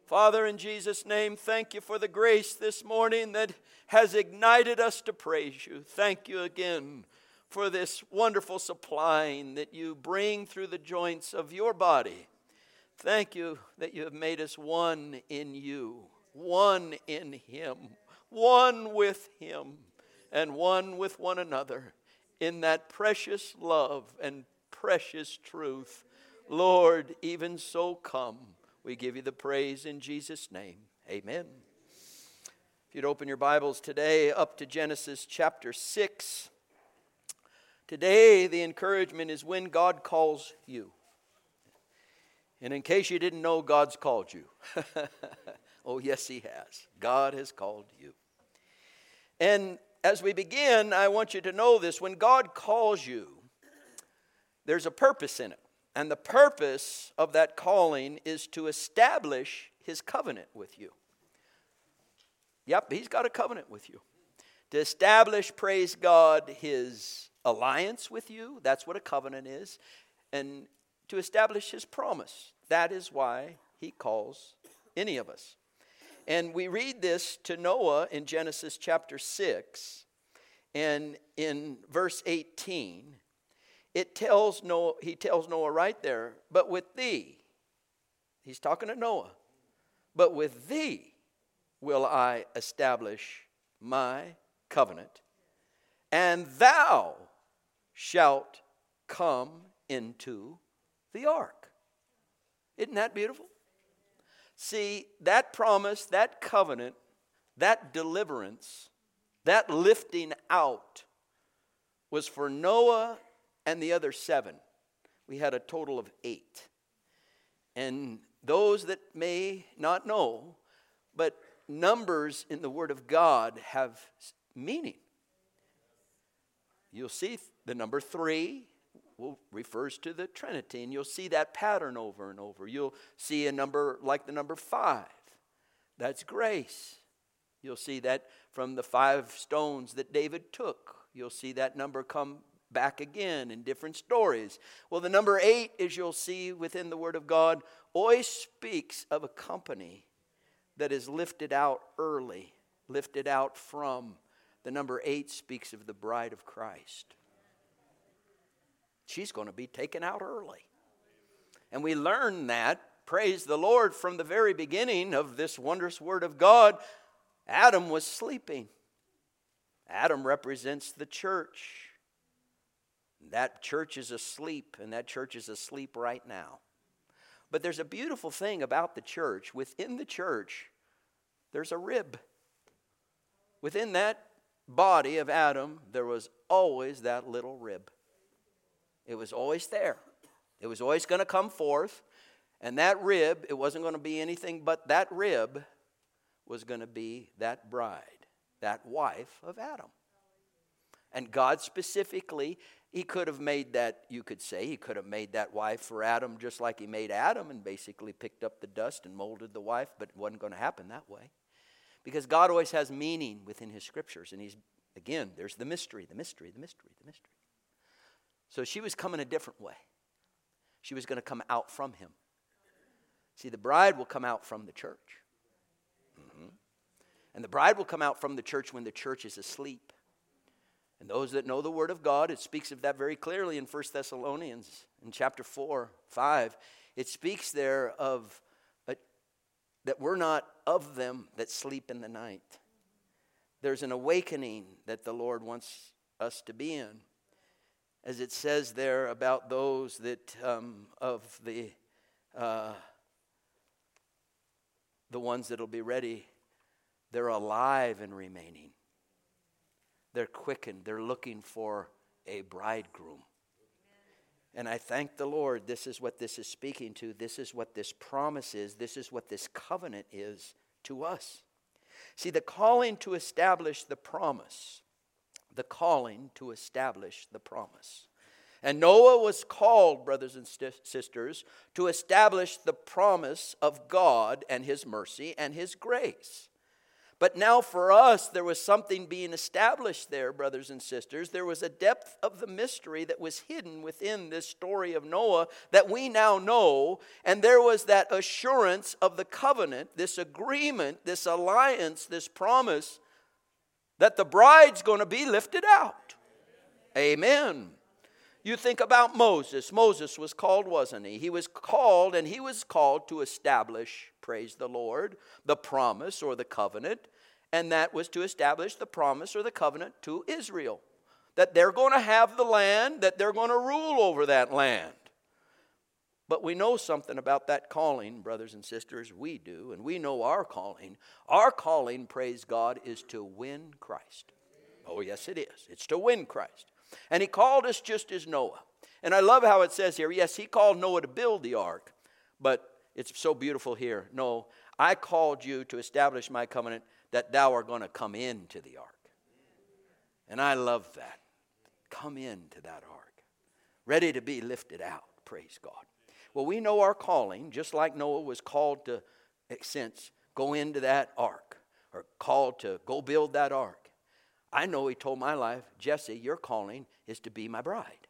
Father, in Jesus' name, thank you for the grace this morning that has ignited us to praise you. Thank you again for this wonderful supplying that you bring through the joints of your body. Thank you that you have made us one in you, one in him, one with him, and one with one another in that precious love and precious truth. Lord, even so come. We give you the praise in Jesus' name. Amen. If you'd open your Bibles today up to Genesis chapter 6. Today the encouragement is when God calls you. And in case you didn't know, God's called you. Oh, yes, he has. God has called you. And as we begin, I want you to know this. When God calls you, there's a purpose in it. And the purpose of that calling is to establish his covenant with you. Yep, he's got a covenant with you. To establish, praise God, his alliance with you. That's what a covenant is. And to establish his promise. That is why he calls any of us. And we read this to Noah in Genesis chapter 6. And in verse 18, he tells Noah right there, but with thee, he's talking to Noah, but with thee will I establish my covenant, and thou shalt come into the ark. Isn't that beautiful? See, that promise, that covenant, that deliverance, that lifting out was for Noah and the other 7. We had a total of 8. And those that may not know, but numbers in the Word of God have meaning. You'll see the number 3 refers to the Trinity, and you'll see that pattern over and over. You'll see a number like the number 5. That's grace. You'll see that from the 5 stones that David took. You'll see that number come back again in different stories. Well, the number 8, as you'll see within the Word of God, always speaks of a company that is lifted out early, lifted out from. The number 8 speaks of the bride of Christ. She's going to be taken out early. And we learn that, praise the Lord, from the very beginning of this wondrous Word of God. Adam was sleeping. Adam represents the church. That church is asleep, and that church is asleep right now. But there's a beautiful thing about the church. Within the church, there's a rib. Within that body of Adam, there was always that little rib. It was always there. It was always going to come forth. And that rib, it wasn't going to be anything but that rib was going to be that bride, that wife of Adam. And God specifically, he could have made that, you could say, he could have made that wife for Adam just like he made Adam and basically picked up the dust and molded the wife, but it wasn't going to happen that way. Because God always has meaning within his scriptures. And again, there's the mystery, the mystery, the mystery, the mystery. So she was coming a different way. She was going to come out from him. See, the bride will come out from the church. Mm-hmm. And the bride will come out from the church when the church is asleep. And those that know the Word of God, it speaks of that very clearly in 1 Thessalonians in chapter 4, 5. It speaks there of that we're not of them that sleep in the night. There's an awakening that the Lord wants us to be in. As it says there about those that of the ones that will be ready, they're alive and remaining. They're quickened. They're looking for a bridegroom. And I thank the Lord. This is what this is speaking to. This is what this promise is. This is what this covenant is to us. See, the calling to establish the promise. The calling to establish the promise. And Noah was called, brothers and sisters, to establish the promise of God and his mercy and his grace. But now for us, there was something being established there, brothers and sisters. There was a depth of the mystery that was hidden within this story of Noah that we now know. And there was that assurance of the covenant, this agreement, this alliance, this promise that the bride's going to be lifted out. Amen. You think about Moses. Moses was called, wasn't he? He was called, and he was called to establish, praise the Lord, the promise or the covenant. And that was to establish the promise or the covenant to Israel. That they're going to have the land, that they're going to rule over that land. But we know something about that calling, brothers and sisters. We do, and we know our calling. Our calling, praise God, is to win Christ. Oh, yes, it is. It's to win Christ. And he called us just as Noah. And I love how it says here, yes, he called Noah to build the ark. But it's so beautiful here. No, I called you to establish my covenant that thou art going to come into the ark. And I love that. Come into that ark. Ready to be lifted out. Praise God. Well, we know our calling, just like Noah was called to, since, go into that ark. Or called to go build that ark. I know he told my life, Jesse, your calling is to be my bride.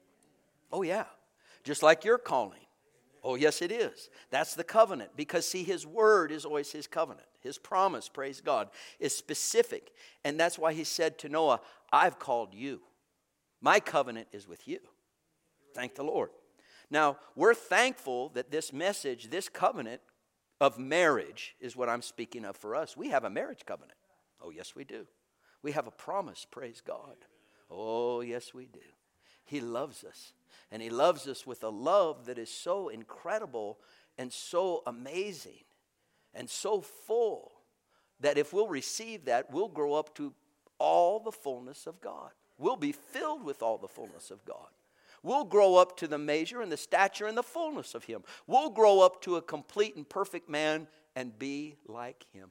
Oh, yeah. Just like your calling. Oh, yes, it is. That's the covenant. Because, see, his word is always his covenant. His promise, praise God, is specific. And that's why he said to Noah, I've called you. My covenant is with you. Thank the Lord. Now, we're thankful that this message, this covenant of marriage is what I'm speaking of for us. We have a marriage covenant. Oh, yes, we do. We have a promise, praise God. Oh, yes, we do. He loves us. And he loves us with a love that is so incredible and so amazing and so full that if we'll receive that, we'll grow up to all the fullness of God. We'll be filled with all the fullness of God. We'll grow up to the measure and the stature and the fullness of him. We'll grow up to a complete and perfect man and be like him.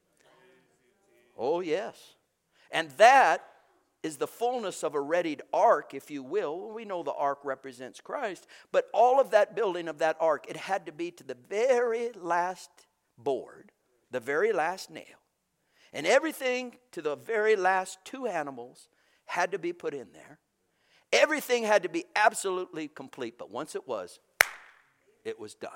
Oh, yes. And that is the fullness of a readied ark, if you will. We know the ark represents Christ. But all of that building of that ark, it had to be to the very last board, the very last nail. And everything to the very last two animals had to be put in there. Everything had to be absolutely complete. But once it was done.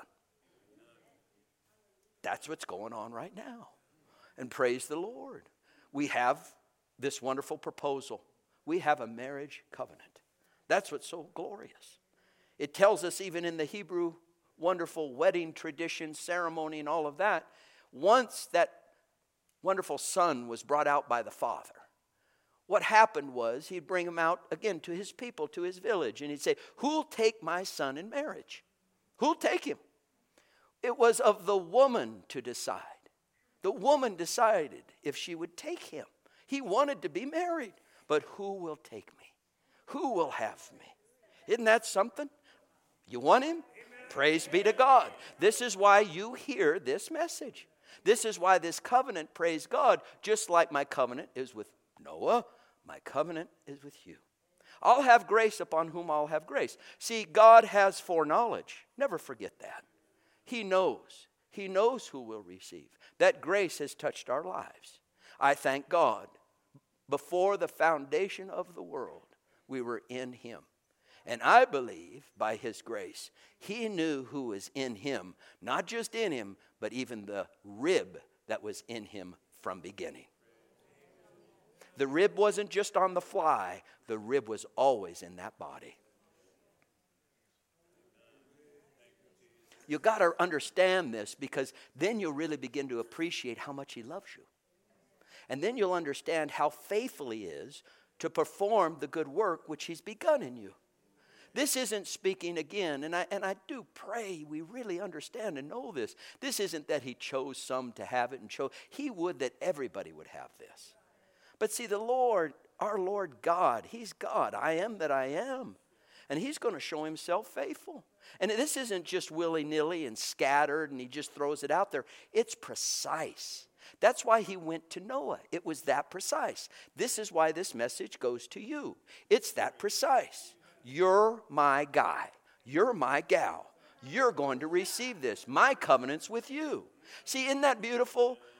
That's what's going on right now. And praise the Lord. We have this wonderful proposal. We have a marriage covenant. That's what's so glorious. It tells us even in the Hebrew wonderful wedding tradition, ceremony, and all of that, once that wonderful son was brought out by the father, what happened was he'd bring him out again to his people, to his village, and he'd say, who'll take my son in marriage? Who'll take him? It was of the woman to decide. The woman decided if she would take him. He wanted to be married, but who will take me? Who will have me? Isn't that something? You want him? Amen. Praise be to God. This is why you hear this message. This is why this covenant, praise God, just like my covenant is with Noah, my covenant is with you. I'll have grace upon whom I'll have grace. See, God has foreknowledge. Never forget that. He knows. He knows who will receive. That grace has touched our lives. I thank God. Before the foundation of the world, we were in him. And I believe, by his grace, he knew who was in him. Not just in him, but even the rib that was in him from beginning. The rib wasn't just on the fly. The rib was always in that body. You've got to understand this, because then you'll really begin to appreciate how much he loves you. And then you'll understand how faithful he is to perform the good work which he's begun in you. This isn't speaking again, and I do pray we really understand and know this. This isn't that he chose some to have it and chose. He would that everybody would have this. But see, the Lord, our Lord God, he's God. I am that I am. And he's going to show himself faithful. And this isn't just willy-nilly and scattered and he just throws it out there. It's precise. That's why he went to Noah. It was that precise. This is why this message goes to you. It's that precise. You're my guy. You're my gal. You're going to receive this. My covenant's with you. See, isn't that beautiful?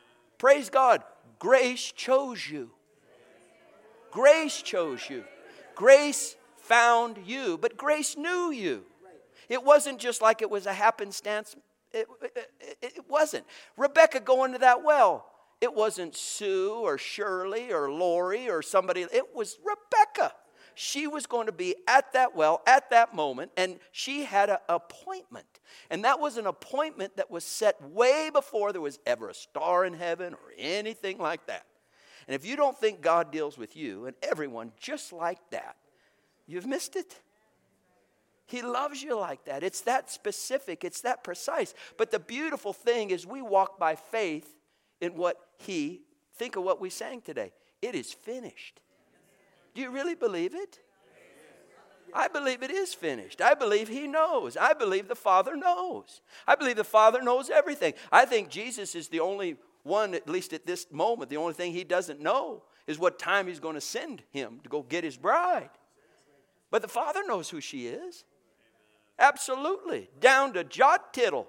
Praise God. Grace chose you. Grace chose you. Grace found you, but grace knew you. It wasn't just like it was a happenstance. It wasn't. Rebecca going to that well. It wasn't Sue or Shirley or Lori or somebody. It was Rebecca. She was going to be at that well at that moment, and she had an appointment. And that was an appointment that was set way before there was ever a star in heaven or anything like that. And if you don't think God deals with you and everyone just like that, you've missed it. He loves you like that. It's that specific. It's that precise. But the beautiful thing is we walk by faith in what think of what we sang today. It is finished. Do you really believe it? I believe it is finished. I believe He knows. I believe the Father knows. I believe the Father knows everything. I think Jesus is the only one, at least at this moment, the only thing He doesn't know is what time He's going to send Him to go get His bride. But the Father knows who she is. Absolutely. Down to jot tittle.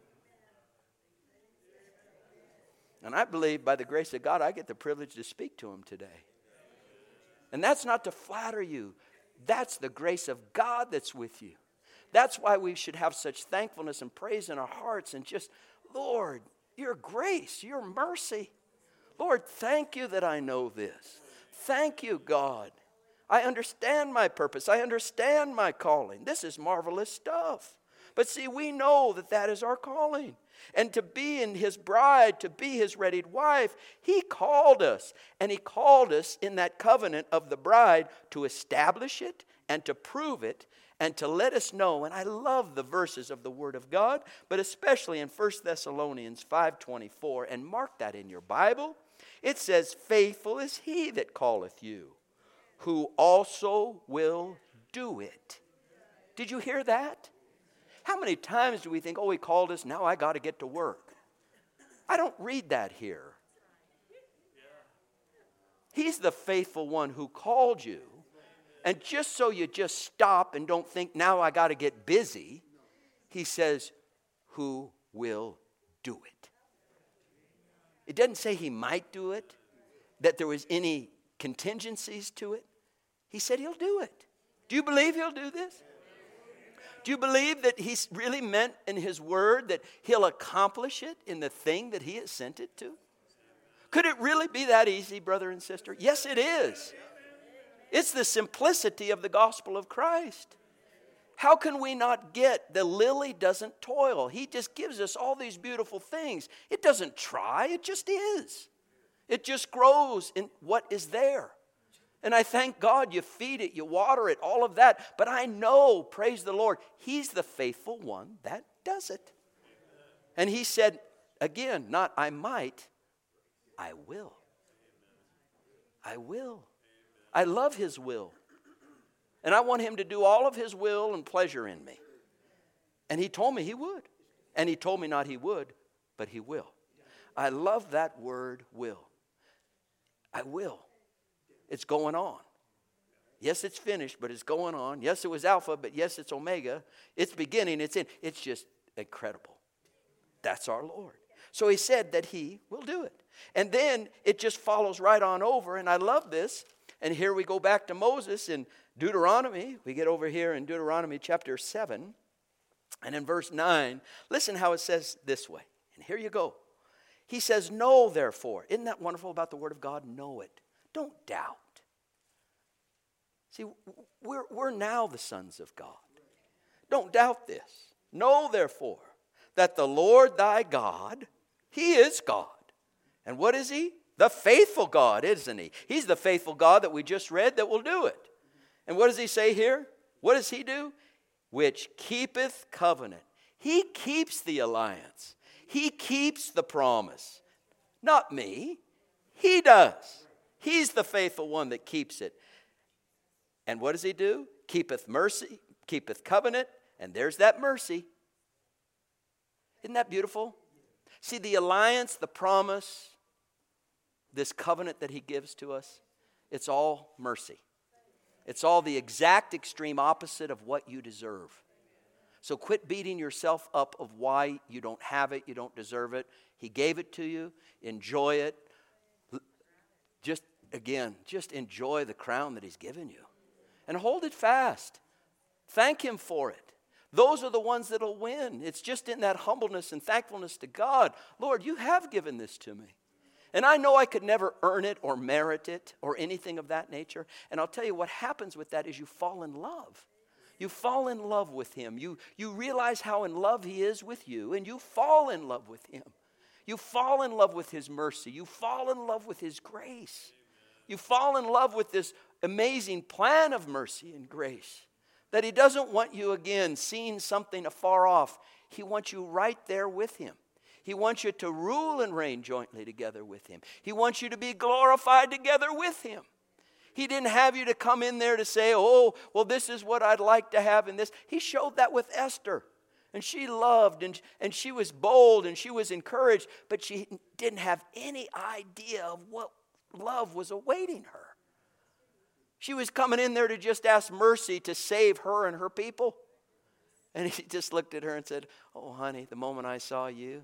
And I believe by the grace of God, I get the privilege to speak to Him today. And that's not to flatter you. That's the grace of God that's with you. That's why we should have such thankfulness and praise in our hearts and just, Lord, your grace, your mercy. Lord, thank you that I know this. Thank you, God. I understand my purpose. I understand my calling. This is marvelous stuff. But see, we know that that is our calling. And to be in His bride, to be His readied wife, He called us. And He called us in that covenant of the bride to establish it and to prove it and to let us know. And I love the verses of the Word of God, but especially in 1 Thessalonians 5:24. And mark that in your Bible. It says, faithful is He that calleth you, who also will do it. Did you hear that? How many times do we think, oh, He called us, now I got to get to work? I don't read that here. He's the faithful one who called you. And just so you just stop and don't think, now I got to get busy, He says, who will do it. It doesn't say He might do it, that there was any contingencies to it. He said He'll do it. Do you believe He'll do this? Do you believe that He's really meant in His word that He'll accomplish it in the thing that He has sent it to? Could it really be that easy, brother and sister? Yes, it is. It's the simplicity of the gospel of Christ. How can we not get the lily doesn't toil? He just gives us all these beautiful things. It doesn't try, it just is. It just grows in what is there. And I thank God you feed it, you water it, all of that. But I know, praise the Lord, He's the faithful one that does it. And He said, again, not I might, I will. I will. I love His will. And I want Him to do all of His will and pleasure in me. And He told me He would. And He told me not He would, but He will. I love that word will. I will. It's going on. Yes, it's finished, but it's going on. Yes, it was Alpha, but yes, it's Omega. It's beginning, it's in. It's just incredible. That's our Lord. So He said that He will do it. And then it just follows right on over, and I love this. And here we go back to Moses in Deuteronomy. We get over here in Deuteronomy chapter 7. And in verse 9, listen how it says this way. And here you go. He says, know therefore. Isn't that wonderful about the Word of God? Know it. Don't doubt. See, we're now the sons of God. Don't doubt this. Know therefore that the Lord thy God, He is God. And what is He? The faithful God, isn't He? He's the faithful God that we just read that will do it. And what does He say here? What does He do? Which keepeth covenant. He keeps the alliance. He keeps the promise. Not me. He does. He's the faithful one that keeps it. And what does He do? Keepeth mercy, keepeth covenant, and there's that mercy. Isn't that beautiful? See, the alliance, the promise, this covenant that He gives to us, it's all mercy. It's all the exact extreme opposite of what you deserve. So quit beating yourself up of why you don't have it, you don't deserve it. He gave it to you. Enjoy it. Just enjoy the crown that He's given you. And hold it fast. Thank Him for it. Those are the ones that'll win. It's just in that humbleness and thankfulness to God. Lord, you have given this to me. And I know I could never earn it or merit it or anything of that nature. And I'll tell you what happens with that is you fall in love. You fall in love with Him. You realize how in love He is with you, and you fall in love with Him. You fall in love with His mercy. You fall in love with His grace. You fall in love with this amazing plan of mercy and grace. That He doesn't want you, again, seeing something afar off. He wants you right there with Him. He wants you to rule and reign jointly together with Him. He wants you to be glorified together with Him. He didn't have you to come in there to say, oh, well, this is what I'd like to have in this. He showed that with Esther. And she loved, and she was bold, and she was encouraged, but she didn't have any idea of what love was awaiting her. She was coming in there to just ask mercy to save her and her people. And He just looked at her and said, oh, honey, the moment I saw you,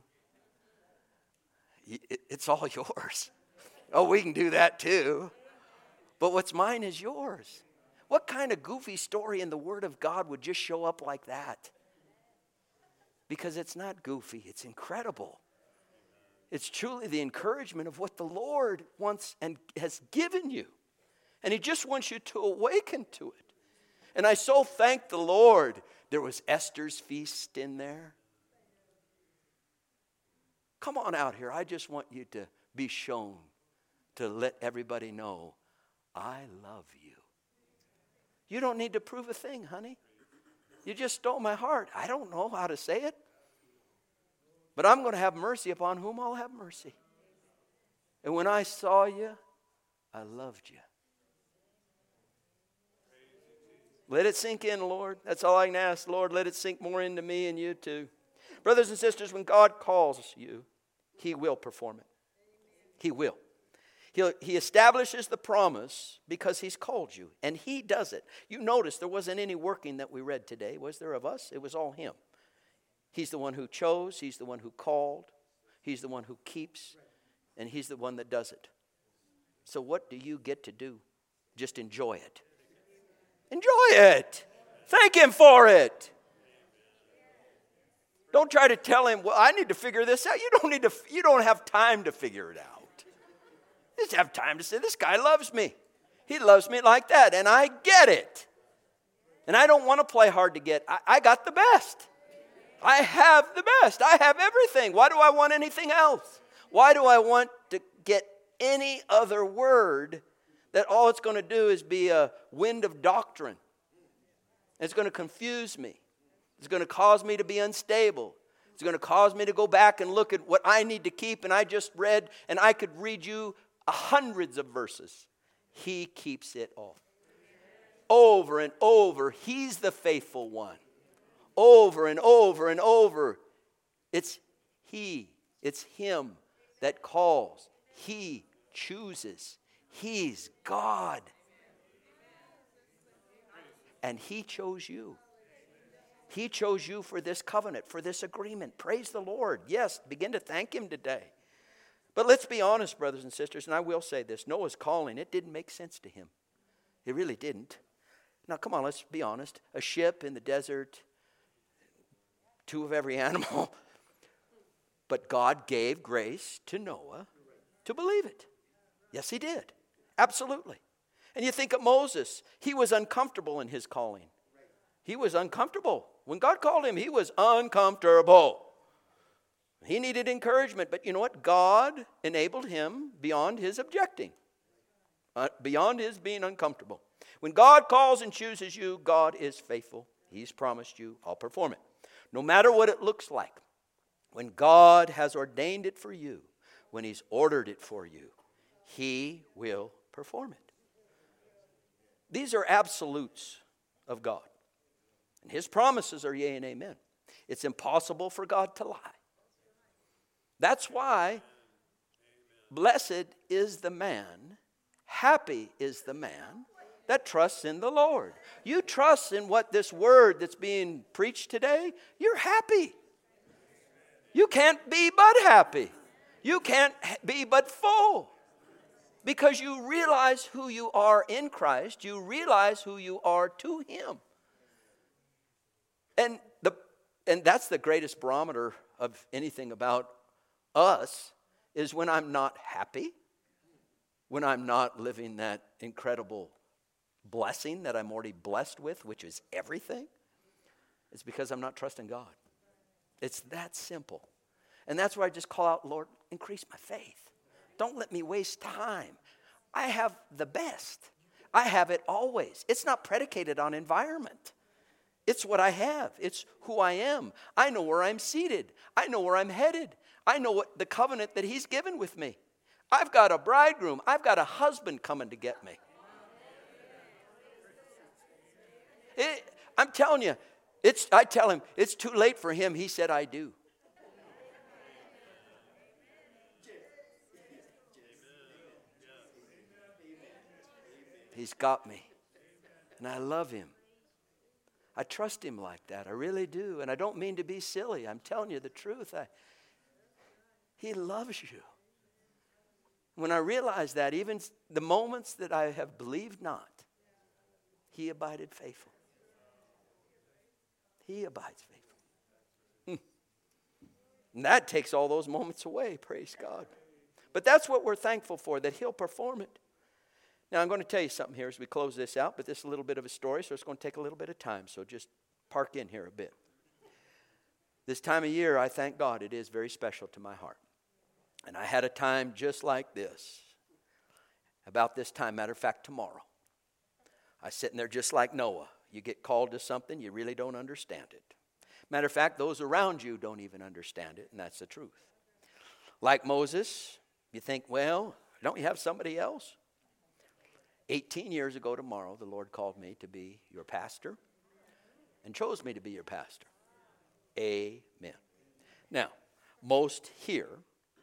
it's all yours. Oh, we can do that too. But what's mine is yours. What kind of goofy story in the Word of God would just show up like that? Because it's not goofy, it's incredible. It's truly the encouragement of what the Lord wants and has given you. And He just wants you to awaken to it. And I so thank the Lord there was Esther's feast in there. Come on out here. I just want you to be shown, to let everybody know, I love you. You don't need to prove a thing, honey. You just stole my heart. I don't know how to say it. But I'm going to have mercy upon whom I'll have mercy. And when I saw you, I loved you. Let it sink in, Lord. That's all I can ask, Lord. Let it sink more into me and you too. Brothers and sisters, when God calls you, He will perform it. He will. He establishes the promise because He's called you, and He does it. You notice there wasn't any working that we read today, was there, of us? It was all Him. He's the one who chose, He's the one who called, He's the one who keeps, and He's the one that does it. So what do you get to do? Just enjoy it. Enjoy it. Thank Him for it. Don't try to tell Him, well, I need to figure this out. You don't have time to figure it out. You just have time to say, this guy loves me. He loves me like that, and I get it. And I don't want to play hard to get. I got the best. I have the best. I have everything. Why do I want anything else? Why do I want to get any other word that all it's going to do is be a wind of doctrine? It's going to confuse me. It's going to cause me to be unstable. It's going to cause me to go back and look at what I need to keep. And I just read, and I could read you hundreds of verses. He keeps it all. Over and over, He's the faithful one. Over and over and over. It's He. It's Him that calls. He chooses. He's God. And He chose you. He chose you for this covenant, for this agreement. Praise the Lord. Yes, begin to thank Him today. But let's be honest, brothers and sisters, and I will say this. Noah's calling, it didn't make sense to him. It really didn't. Now, come on, let's be honest. A ship in the desert, 2 of every animal. But God gave grace to Noah to believe it. Yes, He did. Absolutely. And you think of Moses. He was uncomfortable in his calling. He was uncomfortable. When God called him, he was uncomfortable. He needed encouragement. But you know what? God enabled him beyond his objecting. Beyond his being uncomfortable. When God calls and chooses you, God is faithful. He's promised you, I'll perform it. No matter what it looks like. When God has ordained it for you, when He's ordered it for you, He will perform it. These are absolutes of God. And His promises are yea and amen. It's impossible for God to lie. That's why blessed is the man, happy is the man that trusts in the Lord. You trust in what this word that's being preached today, you're happy. You can't be but happy. You can't be but full. Because you realize who you are in Christ. You realize who you are to Him. And that's the greatest barometer of anything about us, is when I'm not happy, when I'm not living that incredible blessing that I'm already blessed with, which is everything. It's because I'm not trusting God. It's that simple. And that's where I just call out, Lord, increase my faith. Don't let me waste time. I have the best. I have it always. It's not predicated on environment. It's what I have. It's who I am. I know where I'm seated. I know where I'm headed. I know what the covenant that He's given with me. I've got a bridegroom. I've got a husband coming to get me. I'm telling you, I tell him, it's too late for him. He said, I do. He's got me. And I love Him. I trust Him like that. I really do. And I don't mean to be silly. I'm telling you the truth. He loves you. When I realize that, even the moments that I have believed not, He abided faithful. He abides faithful. And that takes all those moments away, praise God. But that's what we're thankful for, that He'll perform it. Now, I'm going to tell you something here as we close this out, but this is a little bit of a story, so it's going to take a little bit of time, so just park in here a bit. This time of year, I thank God, it is very special to my heart. And I had a time just like this, about this time, matter of fact, tomorrow. I was sitting there just like Noah. You get called to something, you really don't understand it. Matter of fact, those around you don't even understand it, and that's the truth. Like Moses, you think, well, don't you have somebody else? 18 years ago tomorrow, the Lord called me to be your pastor and chose me to be your pastor. Amen. Now, most here,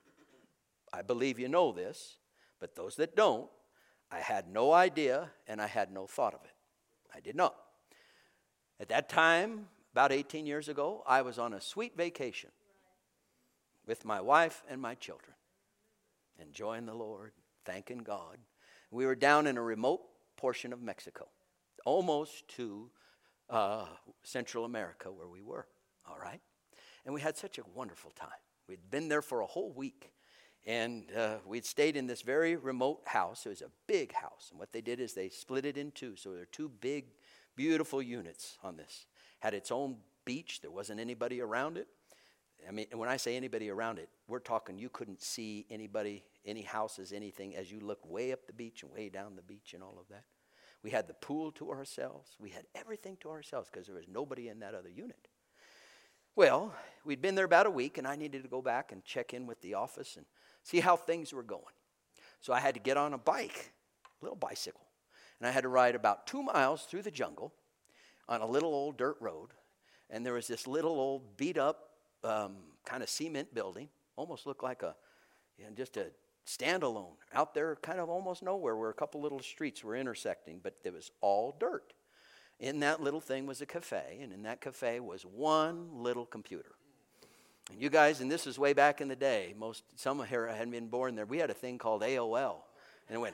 I believe you know this, but those that don't, I had no idea and I had no thought of it. I did not. At that time, about 18 years ago, I was on a sweet vacation with my wife and my children, enjoying the Lord, thanking God. We were down in a remote portion of Mexico, almost to Central America where we were, all right? And we had such a wonderful time. We'd been there for a whole week, and we'd stayed in this very remote house. It was a big house, and what they did is they split it in two, so there are two big, beautiful units on this. Had its own beach. There wasn't anybody around it. I mean, when I say anybody around it, we're talking you couldn't see anybody, any houses, anything, as you look way up the beach and way down the beach and all of that. We had the pool to ourselves. We had everything to ourselves because there was nobody in that other unit. Well, we'd been there about a week, and I needed to go back and check in with the office and see how things were going. So I had to get on a bike, a little bicycle, and I had to ride about 2 miles through the jungle on a little old dirt road, and there was this little old beat-up kind of cement building, almost looked like just a standalone out there, kind of almost nowhere, where a couple little streets were intersecting, but it was all dirt. In that little thing was a cafe, and in that cafe was one little computer. And you guys, and this is way back in the day, some here hadn't been born there. We had a thing called AOL, and it went,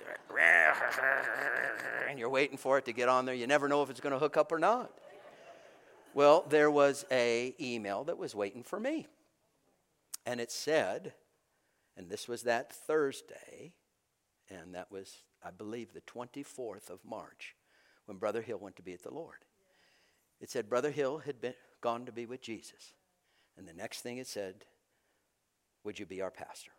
and you're waiting for it to get on there. You never know if it's going to hook up or not. Well, there was an email that was waiting for me. And it said, and this was that Thursday, and that was, I believe, the 24th of March, when Brother Hill went to be with the Lord. It said Brother Hill had gone to be with Jesus. And the next thing it said, would you be our pastor?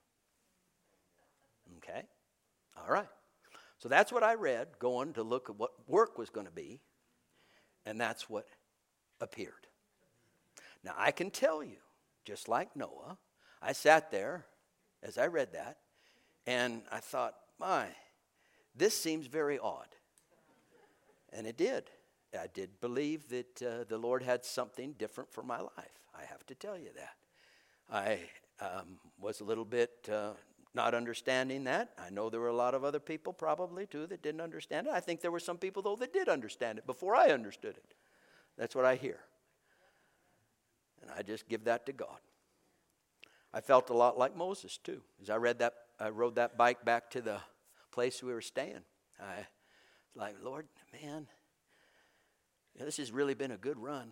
Okay, all right. So that's what I read, going to look at what work was going to be, and that's what appeared. Now, I can tell you, just like Noah, I sat there as I read that, and I thought, this seems very odd. And it did. I did believe that the Lord had something different for my life. I have to tell you that. I was a little bit not understanding that. I know there were a lot of other people probably too that didn't understand it. I think there were some people, though, that did understand it before I understood it. That's what I hear. And I just give that to God. I felt a lot like Moses too. As I rode that bike back to the place we were staying. I was like, Lord, man, this has really been a good run.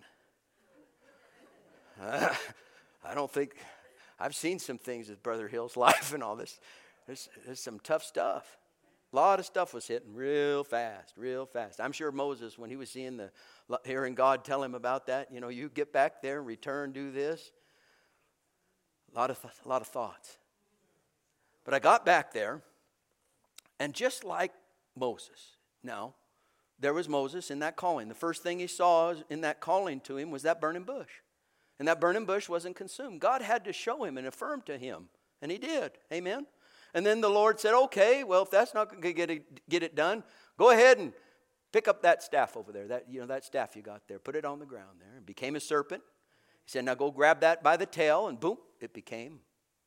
I don't think, I've seen some things with Brother Hill's life and all this. There's some tough stuff. A lot of stuff was hitting real fast, real fast. I'm sure Moses, when he was hearing God tell him about that, you get back there and return, do this. A lot of thoughts. But I got back there, and just like Moses, now, there was Moses in that calling. The first thing he saw in that calling to him was that burning bush. And that burning bush wasn't consumed. God had to show him and affirm to him. And he did. Amen? And then the Lord said, okay, well, if that's not going to get it done, go ahead and pick up that staff over there. That staff you got there. Put it on the ground there. It became a serpent. He said, now go grab that by the tail. And boom, it became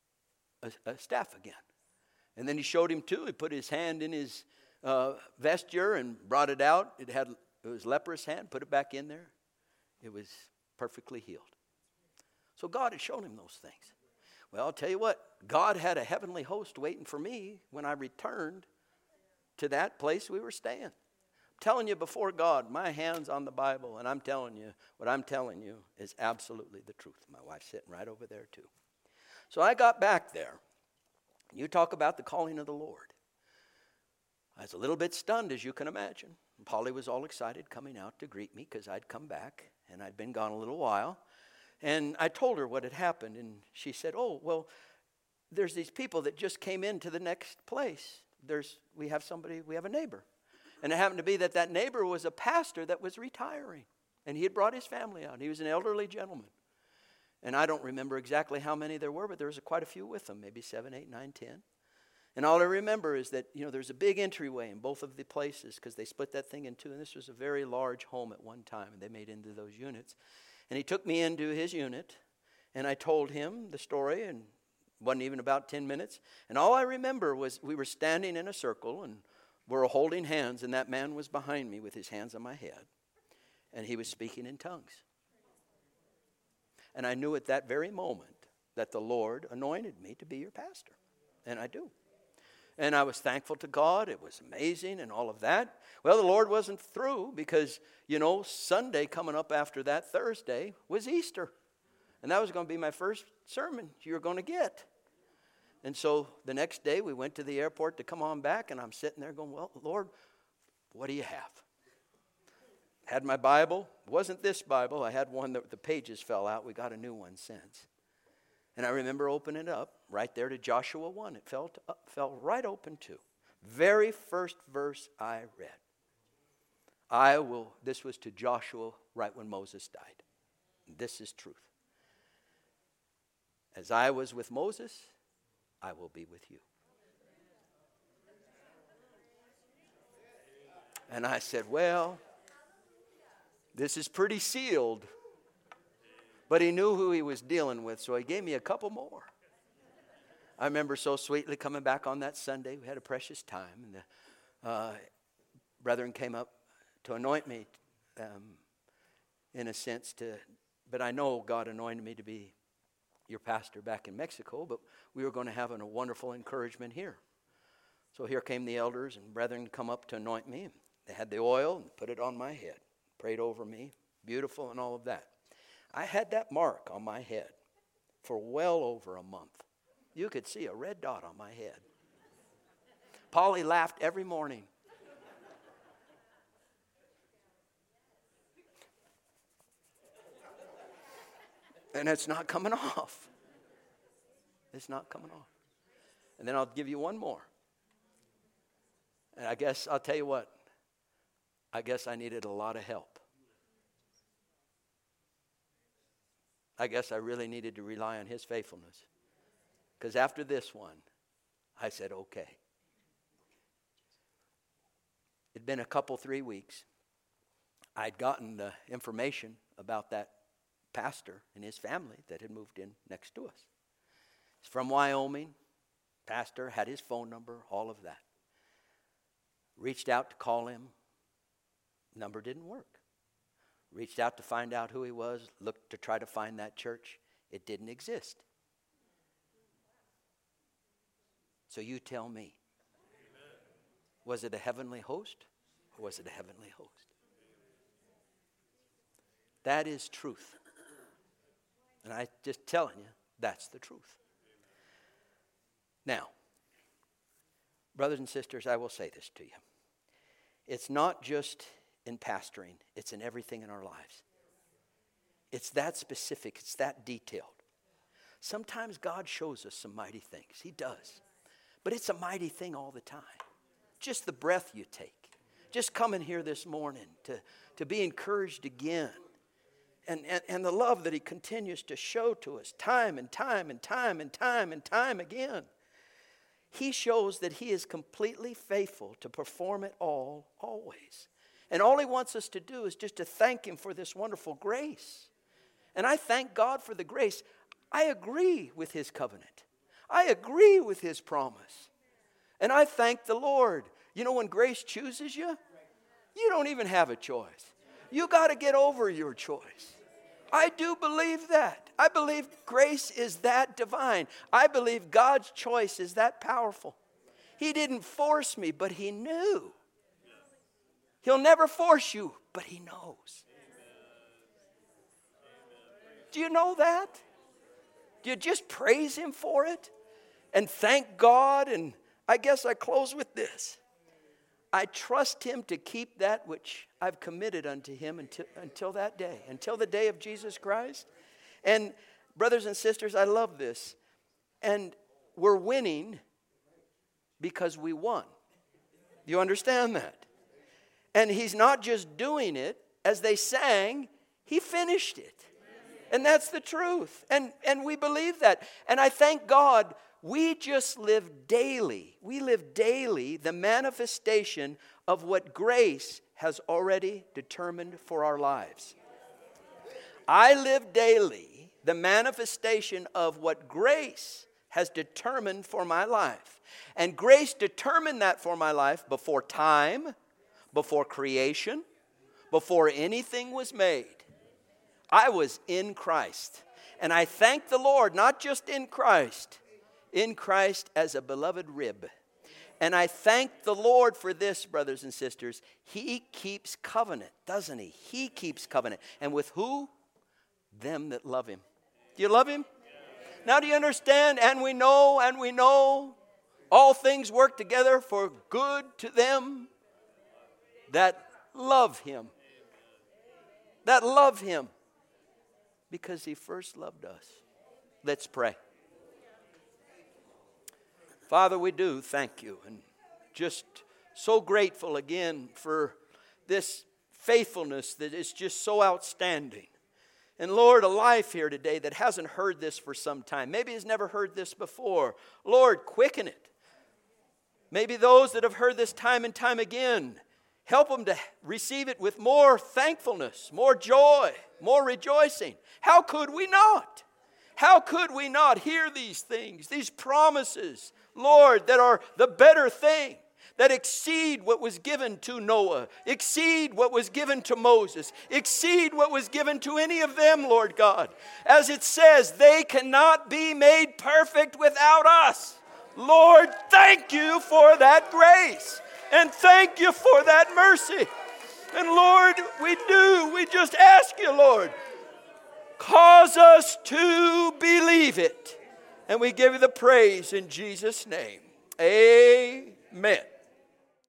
a staff again. And then he showed him too. He put his hand in his vesture and brought it out. It was leprous hand. Put it back in there. It was perfectly healed. So God had shown him those things. Well, I'll tell you what. God had a heavenly host waiting for me when I returned to that place we were staying. I'm telling you before God, my hand's on the Bible, and I'm telling you, what I'm telling you is absolutely the truth. My wife's sitting right over there too. So I got back there. You talk about the calling of the Lord. I was a little bit stunned, as you can imagine. Polly was all excited coming out to greet me because I'd come back, and I'd been gone a little while. And I told her what had happened, and she said, oh, well, there's these people that just came into the next place. We have a neighbor. And it happened to be that neighbor was a pastor that was retiring, and he had brought his family out. He was an elderly gentleman. And I don't remember exactly how many there were, but there was quite a few with them, maybe 7, 8, 9, 10. And all I remember is that, there's a big entryway in both of the places because they split that thing in two, and this was a very large home at one time, and they made into those units. And he took me into his unit, and I told him the story, and it wasn't even about 10 minutes. And all I remember was we were standing in a circle, and we were holding hands, and that man was behind me with his hands on my head, and he was speaking in tongues. And I knew at that very moment that the Lord anointed me to be your pastor, and I do. And I was thankful to God. It was amazing and all of that. Well, the Lord wasn't through because, Sunday coming up after that, Thursday, was Easter. And that was going to be my first sermon you were going to get. And so the next day we went to the airport to come on back, and I'm sitting there going, well, Lord, what do you have? Had my Bible. It wasn't this Bible. I had one that the pages fell out. We got a new one since. And I remember opening it up right there to Joshua 1. It fell right open to. Very first verse I read. This was to Joshua right when Moses died. This is truth. As I was with Moses, I will be with you. And I said, well, this is pretty sealed. But he knew who he was dealing with, so he gave me a couple more. I remember so sweetly coming back on that Sunday. We had a precious time. And the brethren came up to anoint me, in a sense. But I know God anointed me to be your pastor back in Mexico, but we were going to have a wonderful encouragement here. So here came the elders and brethren come up to anoint me. They had the oil and put it on my head, prayed over me, beautiful and all of that. I had that mark on my head for well over a month. You could see a red dot on my head. Polly laughed every morning. And it's not coming off. It's not coming off. And then I'll give you one more. And I guess, I'll tell you what, I guess I needed a lot of help. I guess I really needed to rely on his faithfulness. Because after this one, I said, okay. It'd been 3 weeks. I'd gotten the information about that pastor and his family that had moved in next to us. He's from Wyoming. Pastor had his phone number, all of that. Reached out to call him. Number didn't work. Reached out to find out who he was, looked to try to find that church. It didn't exist. So you tell me. Was it a heavenly host or was it a heavenly host? That is truth. And I'm just telling you, that's the truth. Now, brothers and sisters, I will say this to you. It's not just in pastoring, it's in everything in our lives. It's that specific, it's that detailed. Sometimes God shows us some mighty things. He does. But it's a mighty thing all the time. Just the breath you take. Just coming here this morning to be encouraged again. And the love that He continues to show to us time and time and time and time and time again. He shows that He is completely faithful to perform it all, always. And all He wants us to do is just to thank Him for this wonderful grace. And I thank God for the grace. I agree with His covenant. I agree with His promise. And I thank the Lord. You know, when grace chooses you, you don't even have a choice. You got to get over your choice. I do believe that. I believe grace is that divine. I believe God's choice is that powerful. He didn't force me, but He knew. He'll never force you, but He knows. Do you know that? Do you just praise Him for it? And thank God? And I guess I close with this. I trust Him to keep that which I've committed unto Him until that day, until the day of Jesus Christ. And brothers and sisters, I love this. And we're winning because we won. Do you understand that? And He's not just doing it, as they sang, He finished it. And that's the truth. And we believe that. And I thank God. We just live daily. We live daily the manifestation of what grace has already determined for our lives. I live daily the manifestation of what grace has determined for my life. And grace determined that for my life before time, before creation, before anything was made. I was in Christ. And I thank the Lord, not just in Christ as a beloved rib. And I thank the Lord for this, brothers and sisters. He keeps covenant, doesn't He? He keeps covenant. And with who? Them that love Him. Do you love Him? Now do you understand? And we know all things work together for good to them that love Him. That love Him. Because He first loved us. Let's pray. Father, we do thank You, and just so grateful again for this faithfulness that is just so outstanding. And Lord, a life here today that hasn't heard this for some time, maybe has never heard this before. Lord, quicken it. Maybe those that have heard this time and time again, help them to receive it with more thankfulness, more joy, more rejoicing. How could we not? How could we not hear these things, these promises, Lord, that are the better thing, that exceed what was given to Noah, exceed what was given to Moses, exceed what was given to any of them, Lord God. As it says, they cannot be made perfect without us. Lord, thank You for that grace, and thank You for that mercy. And Lord, we just ask You, Lord, cause us to believe it. And we give You the praise in Jesus' name. Amen.